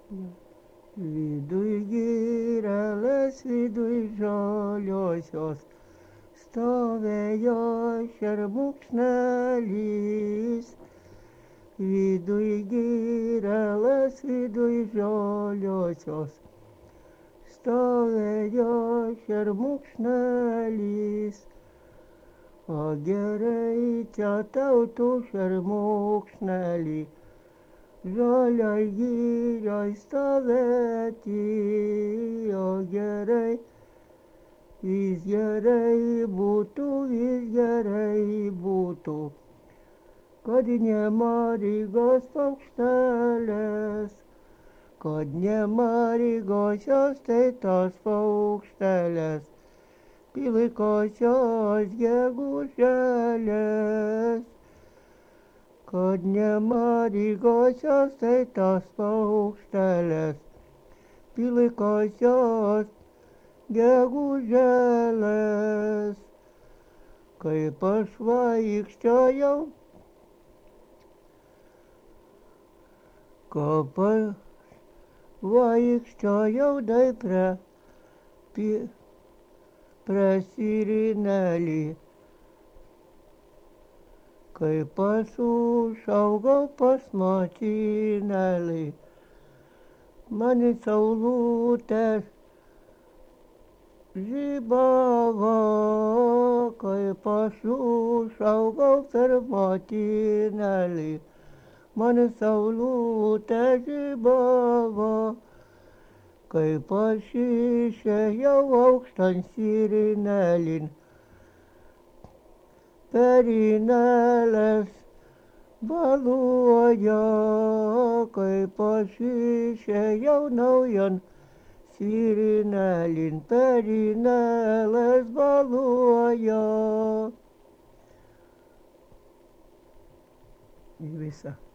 Viduj girelės, viduj žaliosios, stovėjo šermukšnelis. Viduj girelės, viduj žaliosios, stovėjo šermukšnelis. O gerai čia tautų šermukšnelį, žalioj girioj stovėti, o gerai, vis gerai būtų, kad nemarigos paukštelės, kad nemarigosios tai tos paukštelės, pilkosios gegužėlės. Kad nemarigosios tai tos paukštelės, pilkosios gegužėlės. Kaip aš vaikščiojau, dai prie sirinelį. Kaip aš užaugau pas motinelį, man saulutė žibavo. Kaip aš užaugau per motinelį, man saulutė žibavo. Kaip aš išėjau aukštan sirinelin, perinėlės baluoja. Kaip aš išėjau naujan sirinelin, perinėlės baluoja. Visa.